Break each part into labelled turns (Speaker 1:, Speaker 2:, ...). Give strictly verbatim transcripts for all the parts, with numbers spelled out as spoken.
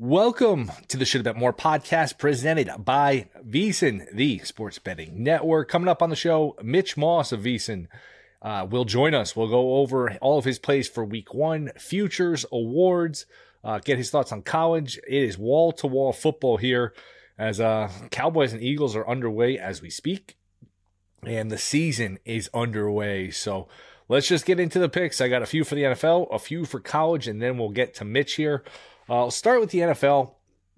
Speaker 1: Welcome to the Should Have Bet More podcast presented by VSiN, the sports betting network. Coming up on the show, Mitch Moss of VSiN uh, will join us. We'll go over all of his plays for week one, futures, awards, uh, get his thoughts on college. It is wall-to-wall football here as uh, Cowboys and Eagles are underway as we speak, and the season is underway. So let's just get into the picks. I got a few for the N F L, a few for college, and then we'll get to Mitch here. Uh, I'll start with the N F L.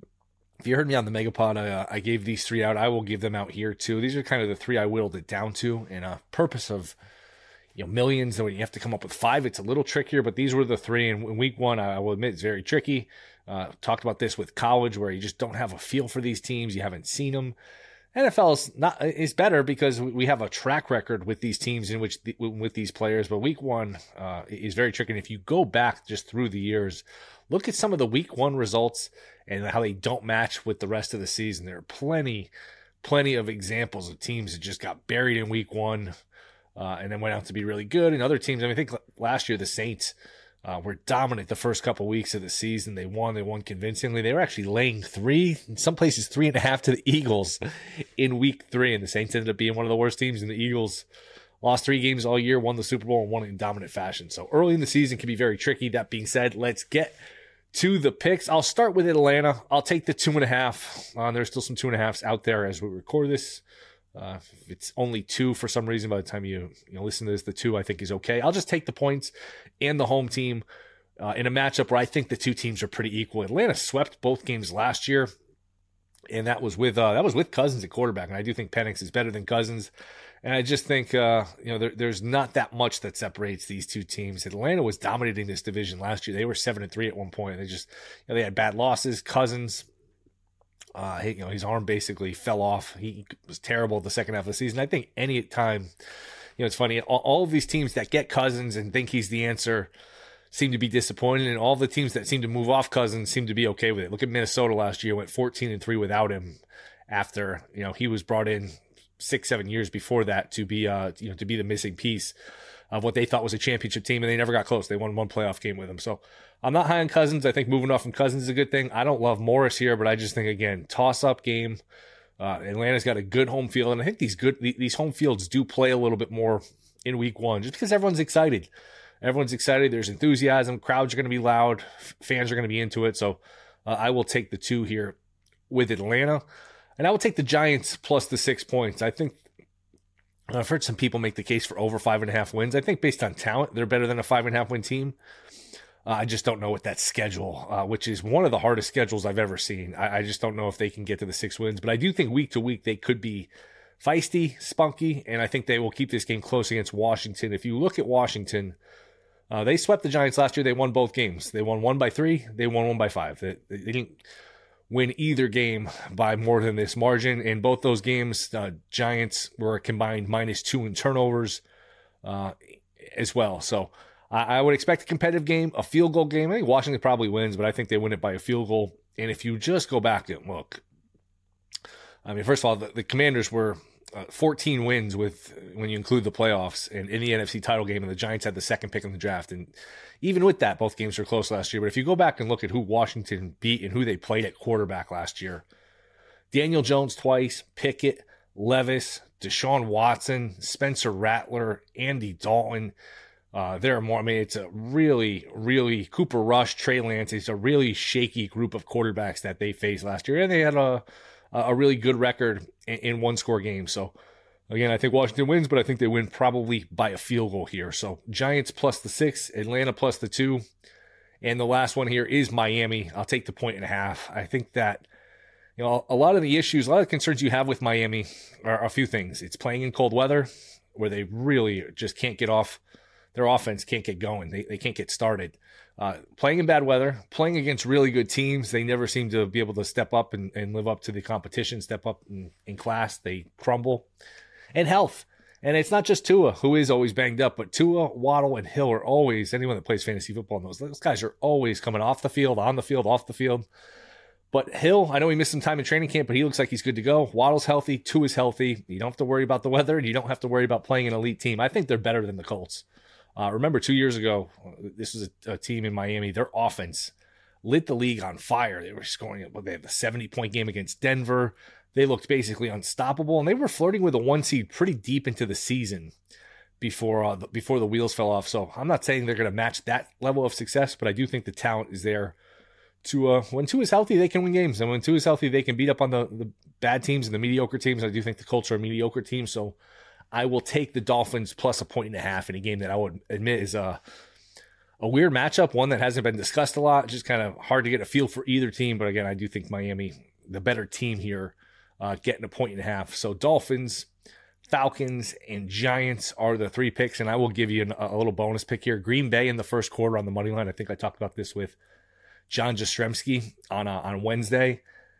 Speaker 1: If you heard me on the Megapod, I, uh, I gave these three out. I will give them out here too. These are kind of the three I whittled it down to. And a purpose of you know millions, when you have to come up with five, it's a little trickier. But these were the three. And in week one, I will admit it's very tricky. Uh, talked about this with college, where you just don't have a feel for these teams. You haven't seen them. N F L is not is better because we have a track record with these teams in which the, with these players. But week one uh, is very tricky. And if you go back just through the years, look at some of the week one results and how they don't match with the rest of the season. There are plenty, plenty of examples of teams that just got buried in week one uh, and then went out to be really good. And other teams, I mean, I think last year the Saints uh, were dominant the first couple weeks of the season. They won. They won convincingly. They were actually laying three, in some places three and a half to the Eagles in week three. And the Saints ended up being one of the worst teams, and the Eagles lost three games all year, won the Super Bowl, and won it in dominant fashion. So early in the season can be very tricky. That being said, let's get to the picks. I'll start with Atlanta. I'll take the two and a half. Uh, there's still some two and a halves out there as we record this. Uh, if it's only two for some reason, by the time you, you know, listen to this, the two I think is okay. I'll just take the points and the home team uh, in a matchup where I think the two teams are pretty equal. Atlanta swept both games last year, and that was with uh, that was with Cousins at quarterback. And I do think Penix is better than Cousins. And I just think, uh, you know, there, there's not that much that separates these two teams. Atlanta was dominating this division last year. They were seven and three at one point. They just, you know, they had bad losses. Cousins, uh, he, you know, his arm basically fell off. He was terrible the second half of the season. I think any time, you know, it's funny. All, all of these teams that get Cousins and think he's the answer seem to be disappointed, and all the teams that seem to move off Cousins seem to be okay with it. Look at Minnesota last year; went fourteen and three without him. After you know he was brought in six, seven years before that to be, uh, you know, to be the missing piece of what they thought was a championship team, and they never got close. They won one playoff game with him. So I'm not high on Cousins. I think moving off from Cousins is a good thing. I don't love Morris here, but I just think, again, toss-up game. Uh, Atlanta's got a good home field, and I think these good these home fields do play a little bit more in week one, just because everyone's excited. Everyone's excited. There's enthusiasm. Crowds are going to be loud. Fans are going to be into it. So uh, I will take the two here with Atlanta. And I will take the Giants plus the six points. I think I've heard some people make the case for over five and a half wins. I think based on talent, they're better than a five and a half win team. Uh, I just don't know what that schedule, uh, which is one of the hardest schedules I've ever seen. I, I just don't know if they can get to the six wins. But I do think week to week they could be feisty, spunky, and I think they will keep this game close against Washington. If you look at Washington, uh, they swept the Giants last year. They won both games. They won one by three. They won one by five. They, they didn't win either game by more than this margin. In both those games, uh, Giants were combined minus two in turnovers uh, as well. So I, I would expect a competitive game, a field goal game. I think Washington probably wins, but I think they win it by a field goal. And if you just go back and look, I mean, first of all, the, the Commanders were uh, fourteen wins with when you include the playoffs, and in the N F C title game, and the Giants had the second pick in the draft. And even with that, both games were close last year. But if you go back and look at who Washington beat and who they played at quarterback last year, Daniel Jones twice, Pickett, Levis, Deshaun Watson, Spencer Rattler, Andy Dalton. Uh, there are more. I mean, it's a really, really Cooper Rush, Trey Lance. It's a really shaky group of quarterbacks that they faced last year, and they had a a really good record in, in one score games. So again, I think Washington wins, but I think they win probably by a field goal here. So Giants plus the six, Atlanta plus the two. And the last one here is Miami. I'll take the point and a half. I think that, you know, a lot of the issues, a lot of the concerns you have with Miami are a few things. It's playing in cold weather where they really just can't get off. Their offense can't get going. They they can't get started. Uh, playing in bad weather, playing against really good teams, they never seem to be able to step up and, and live up to the competition, step up in, in class. They crumble. And health. And it's not just Tua, who is always banged up, but Tua, Waddle, and Hill are always, anyone that plays fantasy football knows, those guys are always coming off the field, on the field, off the field. But Hill, I know he missed some time in training camp, but he looks like he's good to go. Waddle's healthy. Tua's healthy. You don't have to worry about the weather, and you don't have to worry about playing an elite team. I think they're better than the Colts. Uh, remember two years ago, this was a, a team in Miami. Their offense lit the league on fire. They were scoring, well, they had the seventy-point game against Denver. They looked basically unstoppable, and they were flirting with a one seed pretty deep into the season before uh, the, before the wheels fell off. So I'm not saying they're going to match that level of success, but I do think the talent is there to uh, when Tua is healthy, they can win games, and when Tua is healthy, they can beat up on the, the bad teams and the mediocre teams. I do think the Colts are a mediocre team, so I will take the Dolphins plus a point and a half in a game that I would admit is a a weird matchup, one that hasn't been discussed a lot. Just kind of hard to get a feel for either team, but again, I do think Miami, the better team here, uh, getting a point and a half. So Dolphins, Falcons, and Giants are the three picks, and I will give you an, a little bonus pick here. Green Bay in the first quarter on the money line. I think I talked about this with John Jastrzemski on uh, on Wednesday.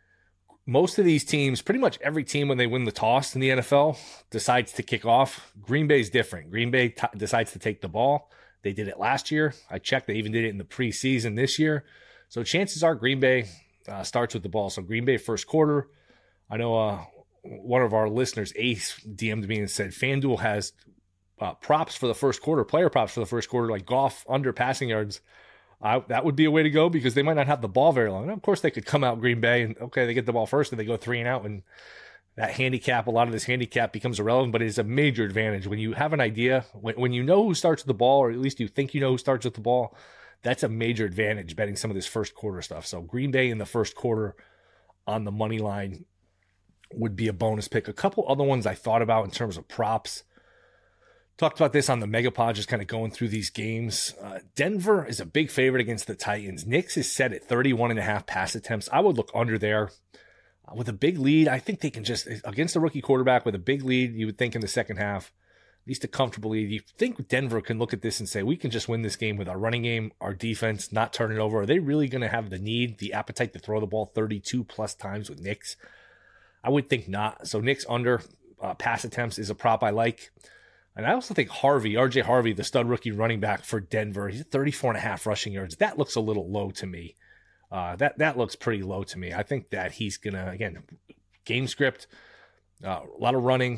Speaker 1: Most of these teams, pretty much every team when they win the toss in the N F L, decides to kick off. Green Bay's different. Green Bay t- decides to take the ball. They did it last year. I checked. They even did it in the preseason this year. So chances are Green Bay uh, starts with the ball. So Green Bay first quarter. I know uh, one of our listeners, Ace, D M'd me and said FanDuel has uh, props for the first quarter, player props for the first quarter, like Goff under passing yards. I, that would be a way to go because they might not have the ball very long. And of course, they could come out Green Bay and, okay, they get the ball first and they go three and out. And that handicap, a lot of this handicap becomes irrelevant, but it is a major advantage. When you have an idea, when, when you know who starts with the ball, or at least you think you know who starts with the ball, that's a major advantage betting some of this first quarter stuff. So Green Bay in the first quarter on the money line would be a bonus pick. A couple other ones I thought about in terms of props. Talked about this on the Megapod, just kind of going through these games. Uh, Denver is a big favorite against the Titans. Knicks is set at thirty-one and a half pass attempts. I would look under there. Uh, with a big lead, I think they can just, against a rookie quarterback with a big lead, you would think in the second half, at least a comfortable lead, you think Denver can look at this and say, we can just win this game with our running game, our defense, not turn it over. Are they really going to have the need, the appetite to throw the ball thirty-two plus times with Knicks? I would think not. So Knicks under uh, pass attempts is a prop I like. And I also think Harvey, R J Harvey, the stud rookie running back for Denver, he's at thirty-four and a half rushing yards. That looks a little low to me. Uh, that that looks pretty low to me. I think that he's going to, again, game script, uh, a lot of running.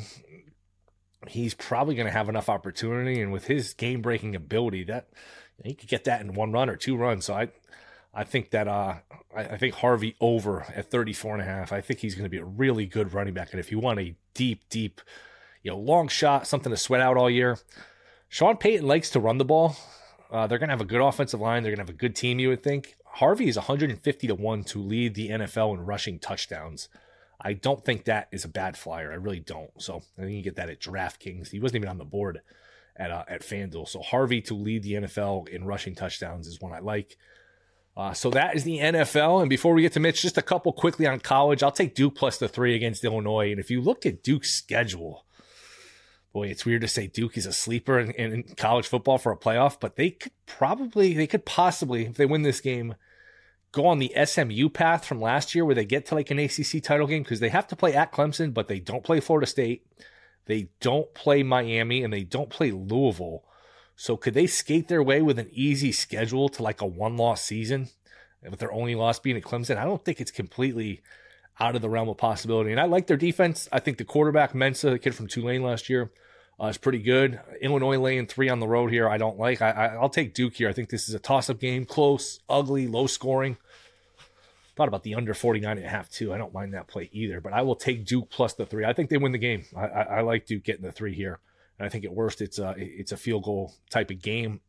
Speaker 1: He's probably going to have enough opportunity. And with his game-breaking ability, that he could get that in one run or two runs. So I I think that uh, I, I think Harvey over at thirty-four and a half. I think he's going to be a really good running back. And if you want a deep, deep, you know, long shot, something to sweat out all year. Sean Payton likes to run the ball. Uh, they're going to have a good offensive line. They're going to have a good team, you would think. Harvey is one hundred fifty to one to lead the N F L in rushing touchdowns. I don't think that is a bad flyer. I really don't. So I think you get that at DraftKings. He wasn't even on the board at uh, at FanDuel. So Harvey to lead the N F L in rushing touchdowns is one I like. Uh, so that is the N F L. And before we get to Mitch, just a couple quickly on college. I'll take Duke plus the three against Illinois. And if you look at Duke's schedule, boy, it's weird to say Duke is a sleeper in, in college football for a playoff, but they could probably, they could possibly, if they win this game, go on the S M U path from last year where they get to like an A C C title game because they have to play at Clemson, but they don't play Florida State. They don't play Miami and they don't play Louisville. So could they skate their way with an easy schedule to like a one-loss season with their only loss being at Clemson? I don't think it's completely out of the realm of possibility. And I like their defense. I think the quarterback, Mensa, the kid from Tulane last year, uh, is pretty good. Illinois laying three on the road here, I don't like. I, I, I'll take Duke here. I think this is a toss-up game, close, ugly, low scoring. Thought about the under forty-nine and a half too. I don't mind that play either, but I will take Duke plus the three. I think they win the game. I, I, I like Duke getting the three here. And I think at worst, it's a, it's a field goal type of game.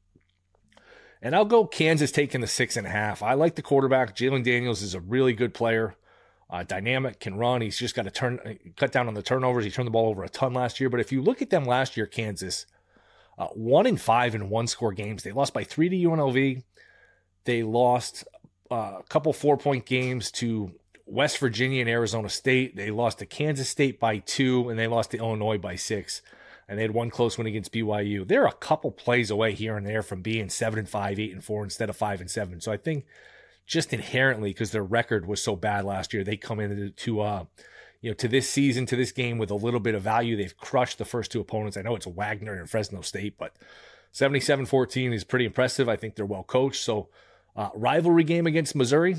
Speaker 1: And I'll go Kansas taking the six and a half. I like the quarterback. Jalen Daniels is a really good player. Uh, dynamic, can run. He's just got to turn, cut down on the turnovers. He turned the ball over a ton last year. But if you look at them last year, Kansas, uh, one in five in one score games. They lost by three to U N L V. They lost uh, a couple four point games to West Virginia and Arizona State. They lost to Kansas State by two, and they lost to Illinois by six. And they had one close one against B Y U. They're a couple plays away here and there from being seven and five, eight and four instead of five and seven. So I think just inherently, because their record was so bad last year, they come into to uh, you know, to this season, to this game with a little bit of value. They've crushed the first two opponents. I know it's Wagner and Fresno State, but seventy-seven fourteen is pretty impressive. I think they're well coached. So uh, rivalry game against Missouri.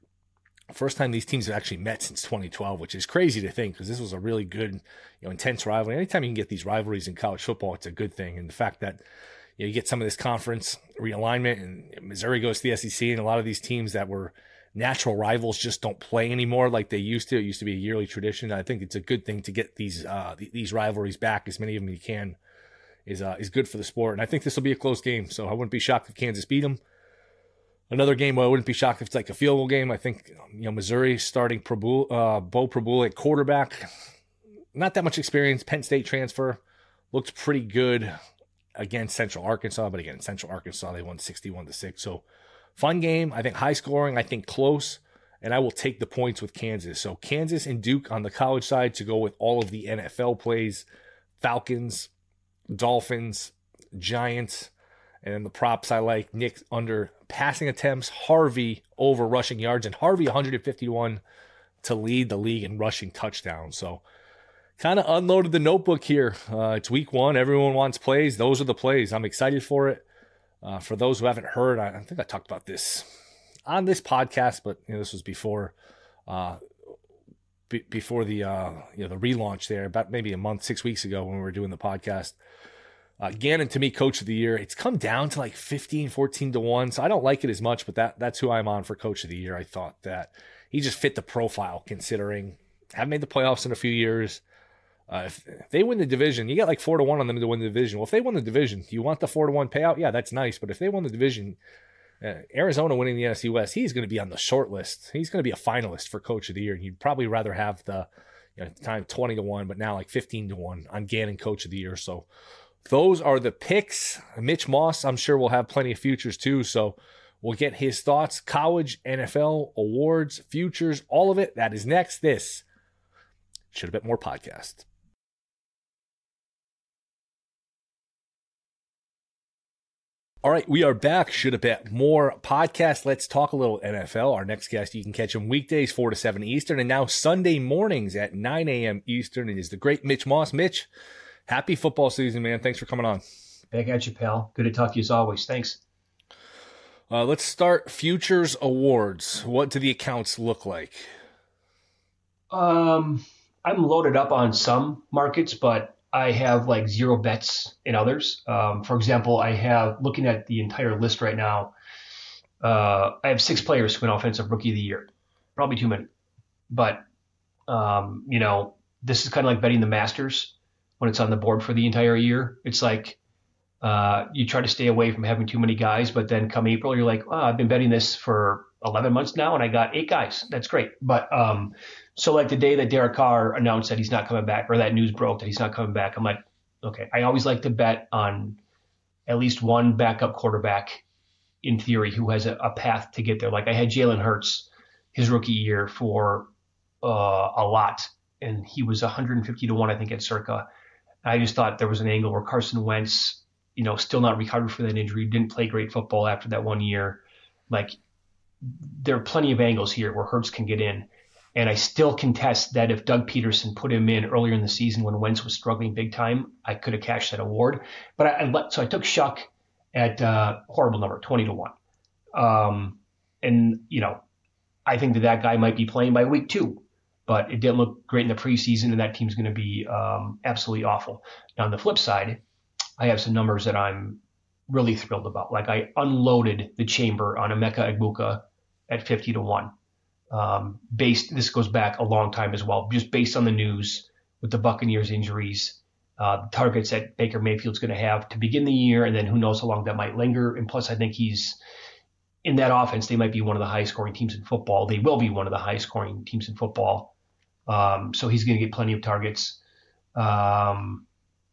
Speaker 1: First time these teams have actually met since twenty twelve, which is crazy to think because this was a really good, you know, intense rivalry. Anytime you can get these rivalries in college football, it's a good thing. And the fact that, you know, you get some of this conference realignment, and Missouri goes to the S E C, and a lot of these teams that were natural rivals just don't play anymore like they used to. It used to be a yearly tradition. I think it's a good thing to get these uh, these rivalries back, as many of them you can, is uh, is good for the sport. And I think this will be a close game, so I wouldn't be shocked if Kansas beat them. Another game where I wouldn't be shocked if it's like a field goal game. I think, you know, Missouri starting Prabul, uh, Bo Prabul at quarterback. Not that much experience. Penn State transfer. Looked pretty good against Central Arkansas, but again, Central Arkansas, they won sixty-one to six. So fun game. I think high scoring. I think close. And I will take the points with Kansas. So Kansas and Duke on the college side to go with all of the N F L plays. Falcons, Dolphins, Giants. And then the props I like, Nick under passing attempts, Harvey over rushing yards, and Harvey one hundred fifty to one to lead the league in rushing touchdowns. So kind of unloaded the notebook here. Uh, it's week one. Everyone wants plays. Those are the plays. I'm excited for it. Uh, for those who haven't heard, I, I think I talked about this on this podcast, but you know, this was before uh, be, before the uh, you know the relaunch there, about maybe a month, six weeks ago when we were doing the podcast. Uh, Gannon, to me, coach of the year. It's come down to like fifteen, fourteen to one, so I don't like it as much, but that that's who I'm on for coach of the year. I thought that he just fit the profile, considering haven't made the playoffs in a few years. Uh, if, if they win the division, you got like four to one on them to win the division. Well, if they win the division, you want the four to one payout? Yeah, that's nice. But if they won the division, uh, Arizona winning the N F C West, he's going to be on the short list. He's going to be a finalist for coach of the year. You'd probably rather have the, you know, at the time twenty to one, but now like fifteen to one on Gannon coach of the year. So those are the picks. Mitch Moss, I'm sure, will have plenty of futures too. So we'll get his thoughts. College, N F L, awards, futures, all of it. That is next. This Should Have Bet More podcast. All right, we are back. Should Have Bet More podcast. Let's talk a little N F L. Our next guest, you can catch him weekdays, four to seven Eastern, and now Sunday mornings at nine a.m. Eastern. It is the great Mitch Moss. Mitch, happy football season, man. Thanks for coming on.
Speaker 2: Back at you, pal. Good to talk to you as always. Thanks.
Speaker 1: Uh, let's start futures awards. What do the accounts look like?
Speaker 2: Um, I'm loaded up on some markets, but I have like zero bets in others. Um, for example, I have, looking at the entire list right now, uh, I have six players who win Offensive Rookie of the Year. Probably too many. But, um, you know, this is kind of like betting the Masters when it's on the board for the entire year. It's like uh, you try to stay away from having too many guys, but then come April, you're like, oh, I've been betting this for eleven months now, and I got eight guys. That's great. But um, so like the day that Derek Carr announced that he's not coming back, or that news broke that he's not coming back, I'm like, okay, I always like to bet on at least one backup quarterback in theory who has a, a path to get there. Like I had Jalen Hurts his rookie year for uh, a lot, and he was one hundred fifty to one, I think, at Circa. I just thought there was an angle where Carson Wentz, you know, still not recovered from that injury, didn't play great football after that one year. Like, there are plenty of angles here where Hurts can get in. And I still contest that if Doug Peterson put him in earlier in the season when Wentz was struggling big time, I could have cashed that award. But I, I let, so I took Shuck at uh, horrible number, twenty to one. Um, and, you know, I think that that guy might be playing by week two. But it didn't look great in the preseason, and that team's going to be um, absolutely awful. Now, on the flip side, I have some numbers that I'm really thrilled about. Like I unloaded the chamber on Emeka Egbuka at fifty to one. Um, based, this goes back a long time as well, just based on the news with the Buccaneers injuries, uh, the targets that Baker Mayfield's going to have to begin the year, and then who knows how long that might linger. And plus, I think he's in that offense. They might be one of the highest scoring teams in football. They will be one of the highest scoring teams in football. Um, so he's going to get plenty of targets. Um,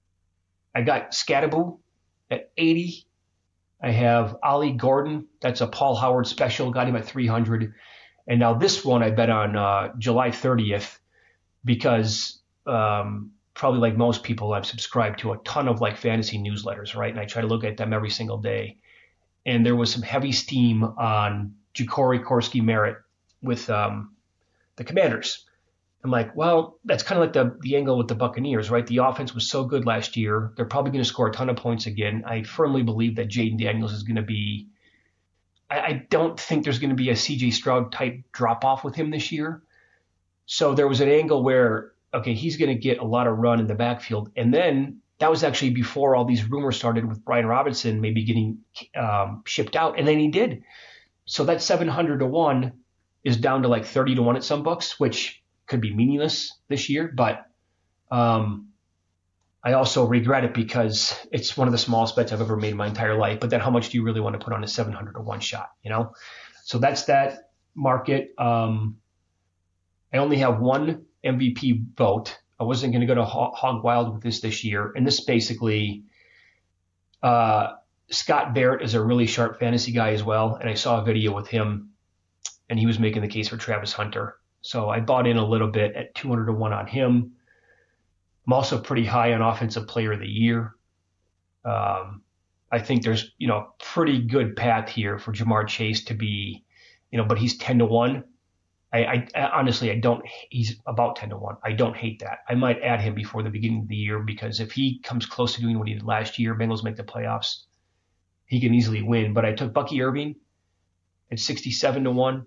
Speaker 2: I got Scatterbo at eighty. I have Ollie Gordon. That's a Paul Howard special. Got him at three hundred. And now this one I bet on uh, July thirtieth because um, probably like most people, I've subscribed to a ton of like fantasy newsletters, right? And I try to look at them every single day. And there was some heavy steam on Ja'Cory Korsky-Merritt with um, the Commanders. I'm like, well, that's kind of like the, the angle with the Buccaneers, right? The offense was so good last year. They're probably going to score a ton of points again. I firmly believe that Jaden Daniels is going to be – I don't think there's going to be a C J Stroud type drop-off with him this year. So there was an angle where, okay, he's going to get a lot of run in the backfield. And then that was actually before all these rumors started with Brian Robinson maybe getting um, shipped out, and then he did. So that seven hundred to one is down to like thirty to one at some books, which could be meaningless this year. But um, I also regret it because it's one of the smallest bets I've ever made in my entire life. But then how much do you really want to put on a seven hundred to one shot, you know? So that's that market. Um, I only have one M V P vote. I wasn't going to go to hog wild with this this year. And this basically, uh, Scott Barrett is a really sharp fantasy guy as well. And I saw a video with him and he was making the case for Travis Hunter. So I bought in a little bit at two hundred to one on him. I'm also pretty high on offensive player of the year. Um, I think there's, you know, pretty good path here for Jamar Chase to be, you know, but he's ten to one. I, I, I honestly, I don't, he's about ten to one. I don't hate that. I might add him before the beginning of the year because if he comes close to doing what he did last year, Bengals make the playoffs, he can easily win. But I took Bucky Irving at sixty-seven to one.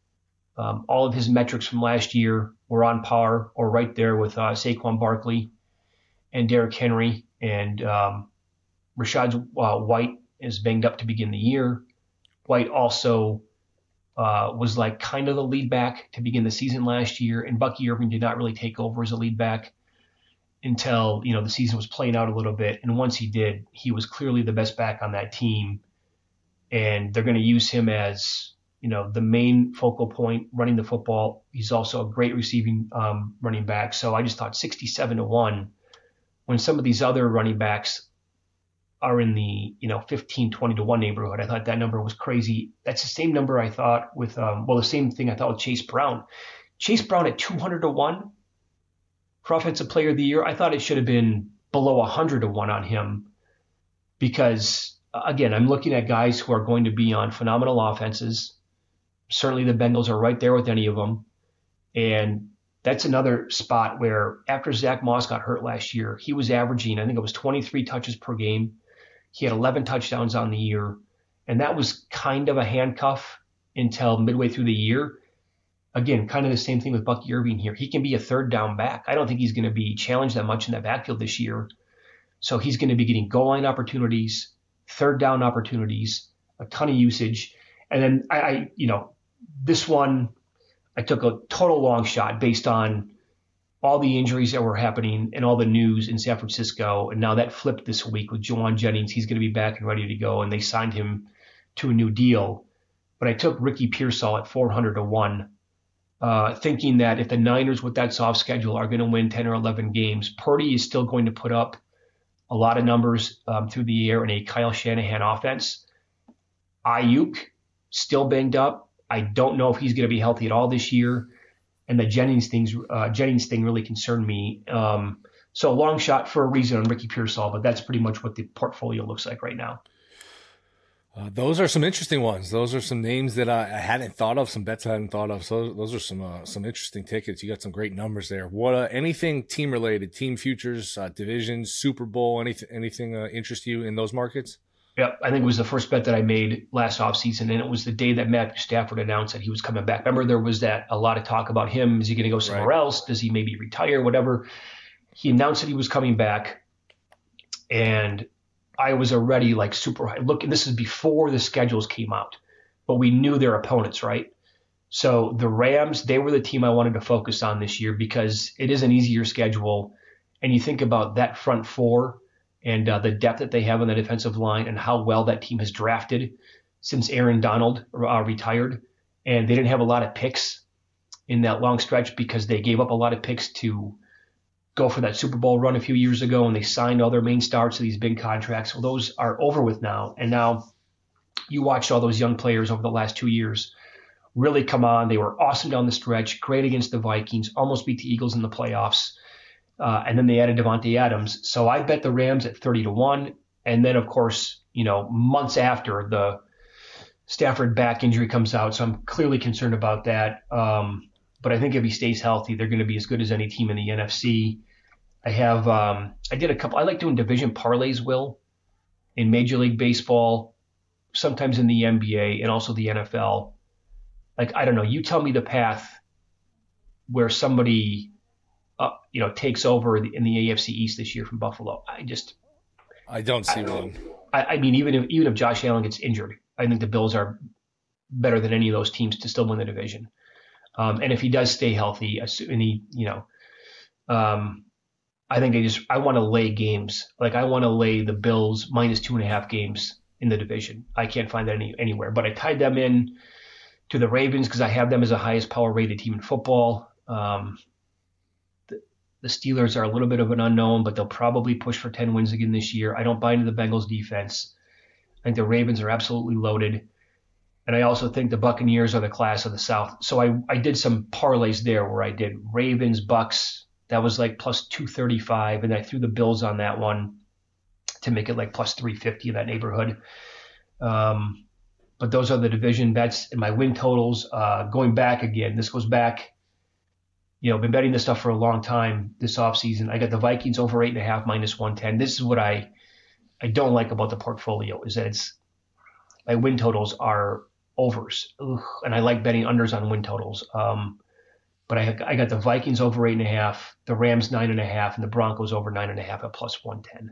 Speaker 2: Um, all of his metrics from last year were on par or right there with uh, Saquon Barkley and Derrick Henry. And um, Rashad uh, White is banged up to begin the year. White also uh, was like kind of the lead back to begin the season last year. And Bucky Irving did not really take over as a lead back until, you know, the season was playing out a little bit. And once he did, he was clearly the best back on that team. And they're going to use him as, you know, the main focal point running the football. He's also a great receiving um, running back. So I just thought sixty-seven to one when some of these other running backs are in the, you know, fifteen, twenty to one neighborhood. I thought that number was crazy. That's the same number I thought with, um, well, the same thing I thought with Chase Brown. Chase Brown at two hundred to one for offensive player of the year. I thought it should have been below one hundred to one on him because, again, I'm looking at guys who are going to be on phenomenal offenses. Certainly the Bengals are right there with any of them. And that's another spot where after Zach Moss got hurt last year, he was averaging, I think it was twenty-three touches per game. He had eleven touchdowns on the year. And that was kind of a handcuff until midway through the year. Again, kind of the same thing with Bucky Irving here. He can be a third down back. I don't think he's going to be challenged that much in that backfield this year. So he's going to be getting goal line opportunities, third down opportunities, a ton of usage. And then I, I you know, this one, I took a total long shot based on all the injuries that were happening and all the news in San Francisco. And now that flipped this week with Juwan Jennings. He's going to be back and ready to go. And they signed him to a new deal. But I took Ricky Pearsall at four hundred to one, uh, thinking that if the Niners with that soft schedule are going to win ten or eleven games, Purdy is still going to put up a lot of numbers um, through the air in a Kyle Shanahan offense. Ayuk still banged up. I don't know if he's going to be healthy at all this year. And the Jennings things, uh, Jennings thing really concerned me. Um, so a long shot for a reason on Ricky Pearsall, but that's pretty much what the portfolio looks like right now.
Speaker 1: Uh, those are some interesting ones. Those are some names that I, I hadn't thought of, some bets I hadn't thought of. So those are some uh, some interesting tickets. You got some great numbers there. What uh, anything team related, team futures, uh, divisions, Super Bowl, anything anything uh, interest you in those markets?
Speaker 2: Yep, I think it was the first bet that I made last offseason, and it was the day that Matthew Stafford announced that he was coming back. Remember, there was that a lot of talk about him. Is he going to go somewhere right. else? Does he maybe retire? Whatever. He announced that he was coming back, and I was already like super high. Look, this is before the schedules came out, but we knew their opponents, right? So the Rams, they were the team I wanted to focus on this year because it is an easier schedule, and you think about that front four and uh, the depth that they have on the defensive line and how well that team has drafted since Aaron Donald uh, retired. And they didn't have a lot of picks in that long stretch because they gave up a lot of picks to go for that Super Bowl run a few years ago, and they signed all their main stars to these big contracts. Well, those are over with now. And now you watched all those young players over the last two years really come on. They were awesome down the stretch, great against the Vikings, almost beat the Eagles in the playoffs. Uh, and then they added Devontae Adams. So I bet the Rams at thirty to one. And then, of course, you know, months after the Stafford back injury comes out. So I'm clearly concerned about that. Um, but I think if he stays healthy, they're going to be as good as any team in the N F C. I have, um, I did a couple, I like doing division parlays, Will, in Major League Baseball, sometimes in the N B A and also the N F L. Like, I don't know, you tell me the path where somebody uh, you know, takes over in the A F C East this year from Buffalo. I just,
Speaker 1: I don't see
Speaker 2: I,
Speaker 1: one.
Speaker 2: I, I mean, even if even if Josh Allen gets injured, I think the Bills are better than any of those teams to still win the division. Um, and if he does stay healthy, and he, you know, um, I think they just, I want to lay games. Like I want to lay the Bills minus two and a half games in the division. I can't find that any, anywhere, but I tied them in to the Ravens because I have them as the highest power rated team in football. Um, the, the Steelers are a little bit of an unknown, but they'll probably push for ten wins again this year. I don't buy into the Bengals defense. I think the Ravens are absolutely loaded. And I also think the Buccaneers are the class of the South. So I, I did some parlays there where I did Ravens, Bucks. That was like plus two thirty-five. And I threw the Bills on that one to make it like plus three fifty in that neighborhood. Um, but those are the division bets and my win totals. Uh, going back again, this goes back, you know, been betting this stuff for a long time this offseason. I got the Vikings over eight and a half minus one ten. This is what I, I don't like about the portfolio is that it's, my win totals are overs. Ugh, and I like betting unders on win totals. Um, but I, I got the Vikings over eight and a half, the Rams nine and a half, and the Broncos over nine and a half at plus one ten.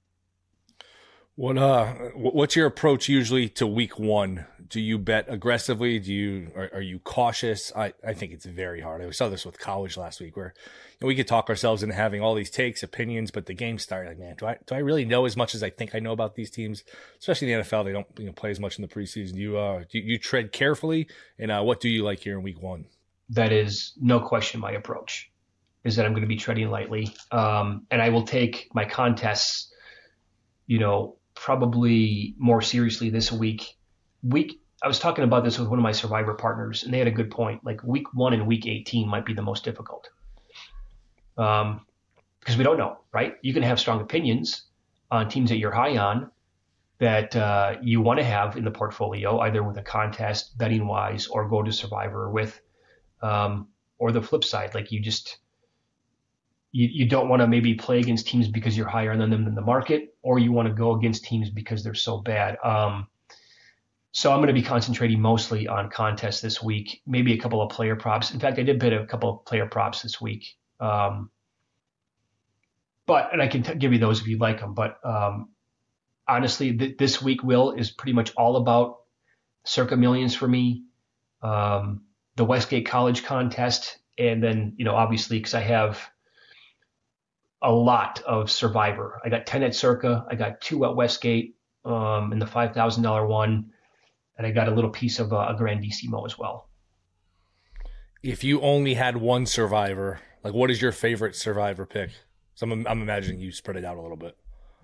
Speaker 1: What uh, what's your approach usually to week one? Do you bet aggressively? Do you are, are you cautious? I, I think it's very hard. I saw this with college last week, where you know, we could talk ourselves into having all these takes, opinions, but the game started. Like, man, do I do I really know as much as I think I know about these teams? Especially in the N F L, they don't you know play as much in the preseason. You uh, you, you tread carefully, and uh, what do you like here in week one?
Speaker 2: That is no question my approach. Is that I'm going to be treading lightly, um, and I will take my contests, you know, probably more seriously this week. Week, I was talking about this with one of my Survivor partners, and they had a good point. Like week one and week eighteen might be the most difficult, um, because we don't know, right? You can have strong opinions on teams that you're high on that uh, you want to have in the portfolio, either with a contest, betting wise, or go to Survivor with, um, or the flip side, like you just. You, you don't want to maybe play against teams because you're higher than them in the market, or you want to go against teams because they're so bad. Um, so I'm going to be concentrating mostly on contests this week, maybe a couple of player props. In fact, I did bet a couple of player props this week. Um, but, and I can t- give you those if you'd like them. But um, honestly, th- this week, Will, is pretty much all about Circa Millions for me, um, the Westgate College contest, and then, you know, obviously, because I have a lot of Survivor. I got ten at Circa. I got two at Westgate um, in the five thousand dollars one. And I got a little piece of uh, a Grandissimo as well.
Speaker 1: If you only had one Survivor, like what is your favorite Survivor pick? So I'm, I'm imagining you spread it out a little bit.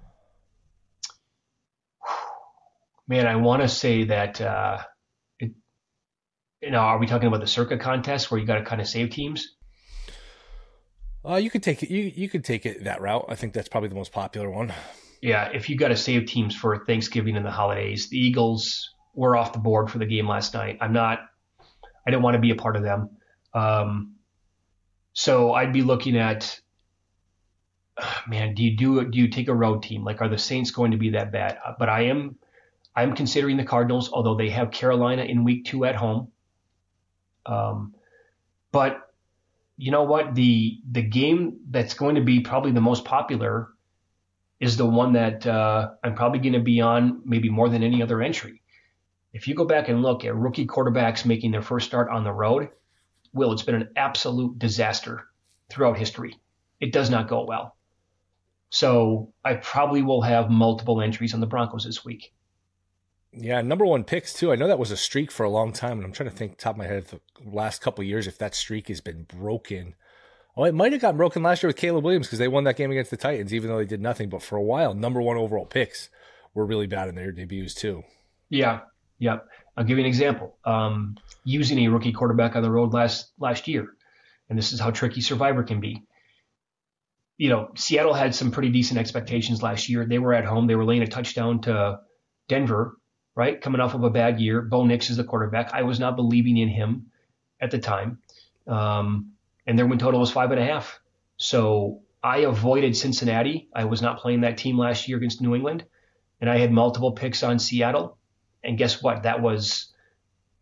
Speaker 2: Man, I want to say that, uh, it, you know, are we talking about the Circa contest where you got to kind of save teams?
Speaker 1: Uh, you could take it. You you could take it that route. I think that's probably the most popular one.
Speaker 2: Yeah, if you got to save teams for Thanksgiving and the holidays, the Eagles were off the board for the game last night. I'm not. I don't want to be a part of them. Um, so I'd be looking at. Man, do you do do you take a road team? Like, are the Saints going to be that bad? But I am. I'm considering the Cardinals, although they have Carolina in week two at home. Um, but. You know what? The the game that's going to be probably the most popular is the one that uh, I'm probably going to be on maybe more than any other entry. If you go back and look at rookie quarterbacks making their first start on the road, Will, it's been an absolute disaster throughout history. It does not go well. So I probably will have multiple entries on the Broncos this week.
Speaker 1: Yeah, number one picks too. I know that was a streak for a long time, and I'm trying to think top of my head the last couple of years if that streak has been broken. Oh, it might have gotten broken last year with Caleb Williams because they won that game against the Titans, even though they did nothing. But for a while, number one overall picks were really bad in their debuts too.
Speaker 2: Yeah, yeah. I'll give you an example. Um, using a rookie quarterback on the road last last year, and this is how tricky Survivor can be. You know, Seattle had some pretty decent expectations last year. They were at home. They were laying a touchdown to Denver. Right, coming off of a bad year. Bo Nix is the quarterback. I was not believing in him at the time. Um, and their win total was five and a half. So I avoided Cincinnati. I was not playing that team last year against New England. And I had multiple picks on Seattle. And guess what? That was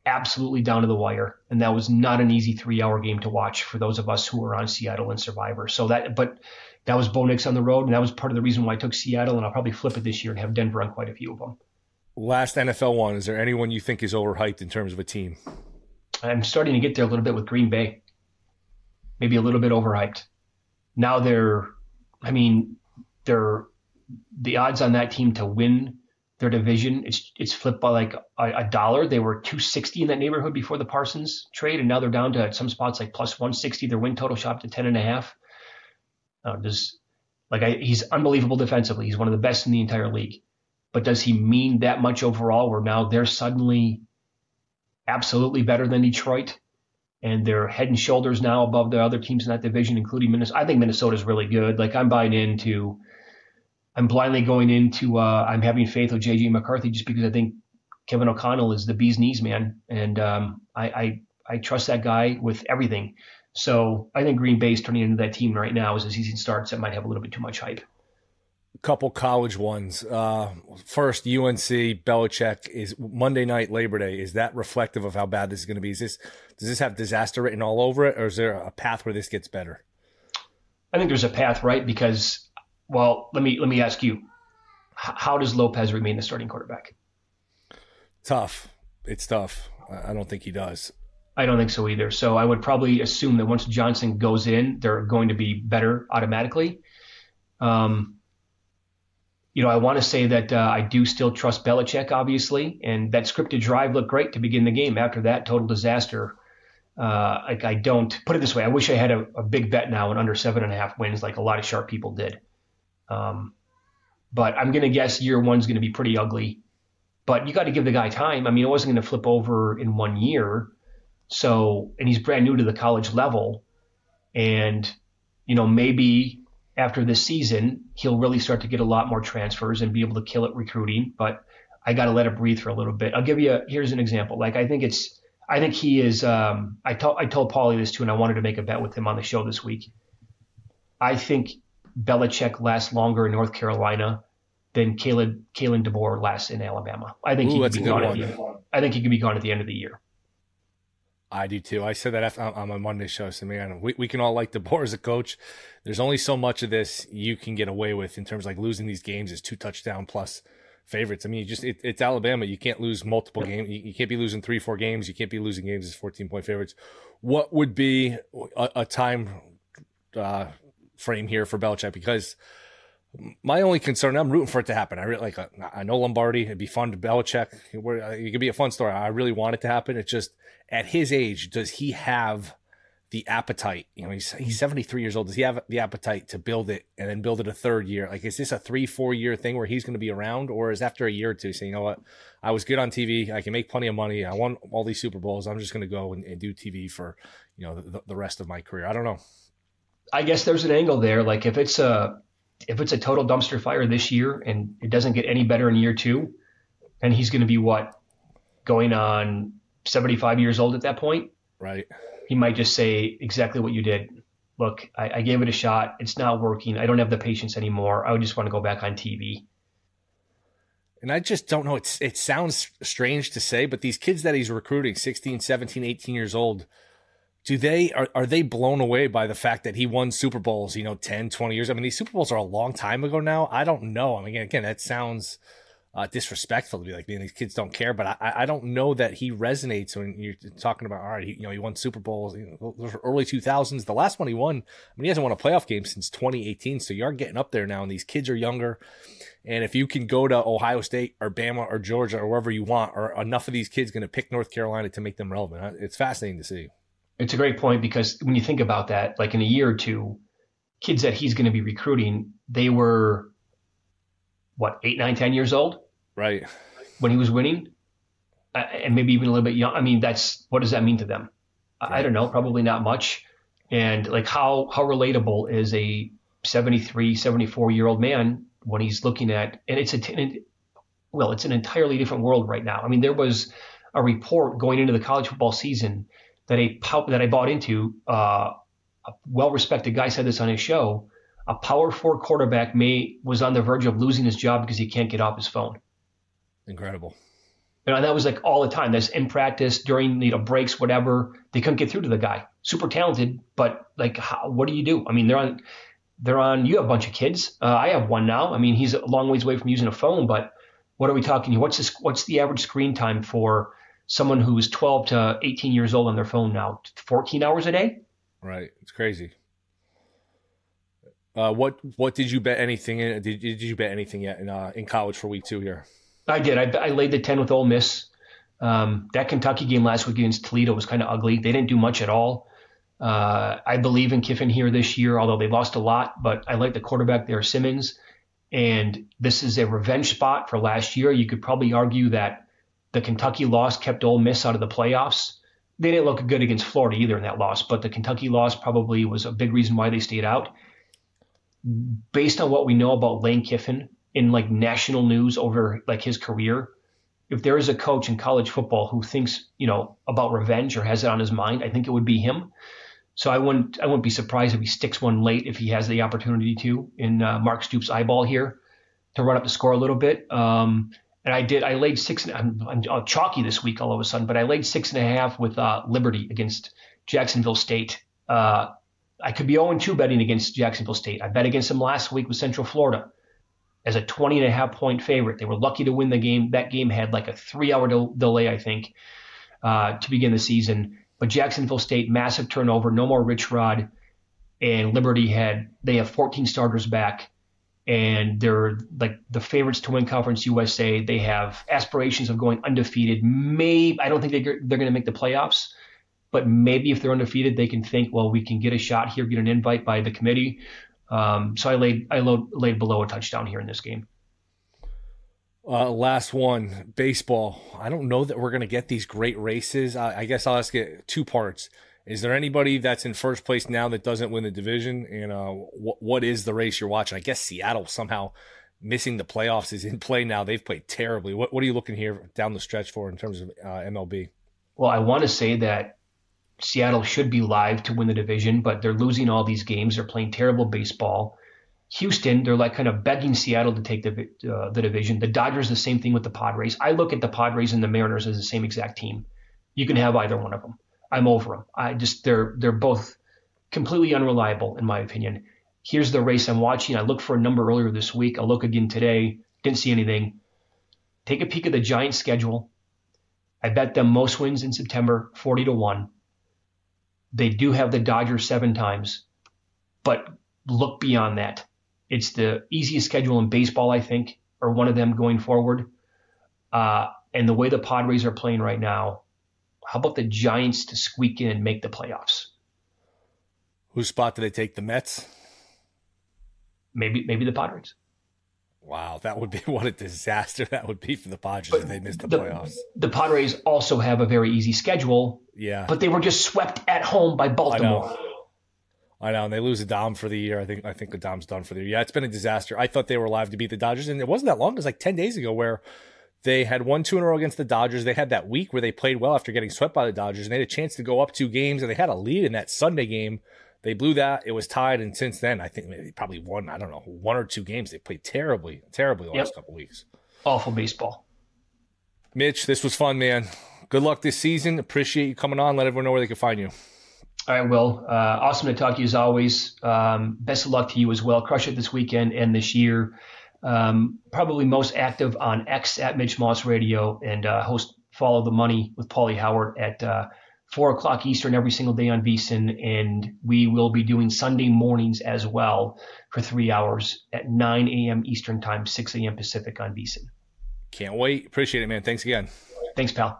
Speaker 2: absolutely down to the wire. And that was not an easy three hour game to watch for those of us who were on Seattle and Survivor. So that, but that was Bo Nix on the road. And that was part of the reason why I took Seattle. And I'll probably flip it this year and have Denver on quite a few of them.
Speaker 1: Last N F L one, is there anyone you think is overhyped in terms of a team?
Speaker 2: I'm starting to get there a little bit with Green Bay. Maybe a little bit overhyped. Now they're, I mean, they're, the odds on that team to win their division, it's it's flipped by like a, a dollar. They were two sixty in that neighborhood before the Parsons trade, and now they're down to at some spots like plus one sixty. Their win total shot to ten and a half. Uh, does like I, he's unbelievable defensively. He's one of the best in the entire league. But does he mean that much overall? Where now they're suddenly absolutely better than Detroit, and they're head and shoulders now above the other teams in that division, including Minnesota. I think Minnesota's really good. Like I'm buying into. I'm blindly going into, uh, I'm having faith with J J McCarthy just because I think Kevin O'Connell is the bee's knees, man. And um, I, I I trust that guy with everything. So I think Green Bay's turning into that team right now as the season starts that might have a little bit too much hype.
Speaker 1: A couple college ones. Uh, first, U N C, Belichick, is Monday night, Labor Day. Is that reflective of how bad this is going to be? Is this, does this have disaster written all over it, or is there a path where this gets better?
Speaker 2: I think there's a path, right? Because Well, let me let me ask you, how does Lopez remain the starting quarterback?
Speaker 1: Tough. It's tough. I don't think he does.
Speaker 2: I don't think so either. So I would probably assume that once Johnson goes in, they're going to be better automatically. Um, you know, I want to say that uh, I do still trust Belichick, obviously, and that scripted drive looked great to begin the game. After that, total disaster. Uh, like I don't put it this way. I wish I had a, a big bet now and under seven and a half wins, like a lot of sharp people did. Um, but I'm going to guess year one's going to be pretty ugly, but you got to give the guy time. I mean, it wasn't going to flip over in one year. So, and he's brand new to the college level. And, you know, maybe after this season, he'll really start to get a lot more transfers and be able to kill it recruiting, but I got to let it breathe for a little bit. I'll give you a, here's an example. Like, I think it's, I think he is, um, I told, I told Paulie this too, and I wanted to make a bet with him on the show this week. I think Belichick lasts longer in North Carolina than Kalen, Kalen DeBoer lasts in Alabama. I think Ooh, he could be gone at the end. I think he could be gone at the end of the year.
Speaker 1: I do too. I said that on my Monday show. So man, we, we can all like DeBoer as a coach. There's only so much of this you can get away with in terms of like losing these games as two touchdown plus favorites. I mean, you just it, it's Alabama. You can't lose multiple games. You, you can't be losing three, four games. You can't be losing games as fourteen point favorites. What would be a, a time uh, frame here for Belichick? Because my only concern, I'm rooting for it to happen. I really like. I know Lombardi. It'd be fun to Belichick. It could be a fun story. I really want it to happen. It's just at his age, does he have the appetite? You know, he's he's seventy-three years old. Does he have the appetite to build it and then build it a third year? Like, is this a three, four year thing where he's going to be around, or is after a year or two saying, you know what, I was good on T V. I can make plenty of money. I won all these Super Bowls. I'm just going to go and, and do T V for, you know, the, the rest of my career. I don't know.
Speaker 2: I guess there's an angle there. Like if it's a if it's a total dumpster fire this year and it doesn't get any better in year two, and he's going to be what, going on seventy-five years old at that point,
Speaker 1: right?
Speaker 2: He might just say exactly what you did. Look, I, I gave it a shot. It's not working. I don't have the patience anymore. I would just want to go back on T V.
Speaker 1: And I just don't know. It's it sounds strange to say, but these kids that he's recruiting, sixteen, seventeen, eighteen years old, do they are, are they blown away by the fact that he won Super Bowls, you know, ten, twenty years? I mean, these Super Bowls are a long time ago now. I don't know. I mean, again, that sounds uh, disrespectful to be like, man, these kids don't care, but I, I don't know that he resonates when you're talking about, all right, he, you know, he won Super Bowls, you know, those were early two thousands. The last one he won, I mean, he hasn't won a playoff game since twenty eighteen. So you are getting up there now, and these kids are younger. And if you can go to Ohio State or Bama or Georgia or wherever you want, are enough of these kids going to pick North Carolina to make them relevant? It's fascinating to see.
Speaker 2: It's a great point, because when you think about that, like in a year or two, kids that he's going to be recruiting, they were, what, eight, nine, ten years old?
Speaker 1: Right.
Speaker 2: When he was winning, uh, and maybe even a little bit young. I mean, that's, what does that mean to them? Right. I don't know, probably not much. And like how, how relatable is a seventy-three, seventy-four year old man when he's looking at, and it's a, well, it's an entirely different world right now. I mean, there was a report going into the college football season that a that I bought into. Uh, a well-respected guy said this on his show. A power four quarterback may was on the verge of losing his job because he can't get off his phone.
Speaker 1: Incredible.
Speaker 2: You know, and that was like all the time. That's in practice, during, you know, breaks, whatever. They couldn't get through to the guy. Super talented, but like, how, what do you do? I mean, they're on, they're on. You have a bunch of kids. Uh, I have one now. I mean, he's a long ways away from using a phone, but what are we talking here? What's this? What's the average screen time for someone who's twelve to eighteen years old on their phone now? fourteen hours a day?
Speaker 1: Right. It's crazy. Uh, what what did you bet anything in? Did, did you bet anything yet in uh, in college for week two here?
Speaker 2: I did. I, I laid the ten with Ole Miss. Um, that Kentucky game last week against Toledo was kind of ugly. They didn't do much at all. Uh, I believe in Kiffin here this year, although they lost a lot. But I like the quarterback there, Simmons. And this is a revenge spot for last year. You could probably argue that the Kentucky loss kept Ole Miss out of the playoffs. They didn't look good against Florida either in that loss, but the Kentucky loss probably was a big reason why they stayed out. Based on what we know about Lane Kiffin in like national news over like his career, if there is a coach in college football who thinks, you know, about revenge or has it on his mind, I think it would be him. So I wouldn't, I wouldn't be surprised if he sticks one late if he has the opportunity to in uh, Mark Stoops' eyeball here to run up the score a little bit. Um, and I did, I laid six. I'm, I'm chalky this week all of a sudden, but I laid six and a half with uh, Liberty against Jacksonville State. Uh, I could be oh and two betting against Jacksonville State. I bet against them last week with Central Florida as a twenty and a half point favorite. They were lucky to win the game. That game had like a three hour del- delay, I think, uh, to begin the season. But Jacksonville State, massive turnover, no more Rich Rod, and Liberty had, they have fourteen starters back, and they're like the favorites to win Conference U S A. They have aspirations of going undefeated. Maybe, I don't think they, they're going to make the playoffs, but maybe if they're undefeated, they can think, well, we can get a shot here, get an invite by the committee. Um, so I laid I laid, laid below a touchdown here in this game.
Speaker 1: Uh, last one, baseball. I don't know that we're going to get these great races. I, I guess I'll ask it two parts. Is there anybody that's in first place now that doesn't win the division? And uh, wh- what is the race you're watching? I guess Seattle somehow missing the playoffs is in play now. They've played terribly. What, what are you looking here down the stretch for in terms of uh, M L B?
Speaker 2: Well, I want to say that Seattle should be live to win the division, but they're losing all these games. They're playing terrible baseball. Houston, they're like kind of begging Seattle to take the uh, the division. The Dodgers, the same thing with the Padres. I look at the Padres and the Mariners as the same exact team. You can have either one of them. I'm over them. I just they're they're both completely unreliable in my opinion. Here's the race I'm watching. I looked for a number earlier this week. I'll look again today. Didn't see anything. Take a peek at the Giants' schedule. I bet them most wins in September, forty to one. They do have the Dodgers seven times, but look beyond that. It's the easiest schedule in baseball, I think, or one of them going forward. Uh, and the way the Padres are playing right now, how about the Giants to squeak in and make the playoffs?
Speaker 1: Whose spot do they take? The Mets?
Speaker 2: Maybe maybe the Padres.
Speaker 1: Wow, that would be what a disaster that would be for the Padres
Speaker 2: But
Speaker 1: if they missed the,
Speaker 2: the
Speaker 1: playoffs.
Speaker 2: The Padres also have a very easy schedule.
Speaker 1: Yeah.
Speaker 2: But they were just swept at home by Baltimore.
Speaker 1: I know. I know, and they lose a Dom for the year. I think I think the Dom's done for the year. Yeah, it's been a disaster. I thought they were live to beat the Dodgers, and it wasn't that long. It was like ten days ago where they had won two in a row against the Dodgers. They had that week where they played well after getting swept by the Dodgers, and they had a chance to go up two games, and they had a lead in that Sunday game. They blew that. It was tied, and since then, I think maybe probably won, I don't know, one or two games. They played terribly, terribly the last yep. couple of weeks.
Speaker 2: Awful baseball.
Speaker 1: Mitch, this was fun, man. Good luck this season. Appreciate you coming on. Let everyone know where they can find you.
Speaker 2: All right, Will. Uh, awesome to talk to you as always. Um, best of luck to you as well. Crush it this weekend and this year. Um, probably most active on X at Mitch Moss Radio, and uh, host Follow the Money with Paulie Howard at uh, four o'clock Eastern every single day on VSiN. And we will be doing Sunday mornings as well for three hours at nine a.m. Eastern time, six a.m. Pacific on VSiN.
Speaker 1: Can't wait. Appreciate it, man. Thanks again.
Speaker 2: Thanks, pal.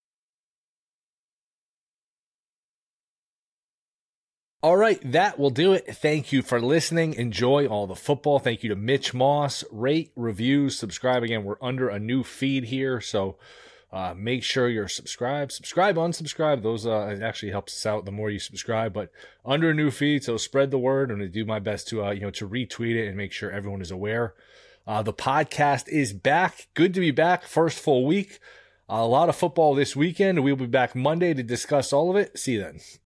Speaker 1: All right, that will do it. Thank you for listening. Enjoy all the football. Thank you to Mitch Moss. Rate, review, subscribe. Again, we're under a new feed here, so uh, make sure you're subscribed. Subscribe, unsubscribe. Those uh, it actually helps us out the more you subscribe. But under a new feed, so spread the word. I'm going to do my best to uh, you know to retweet it and make sure everyone is aware. Uh, the podcast is back. Good to be back. First full week. Uh, a lot of football this weekend. We'll be back Monday to discuss all of it. See you then.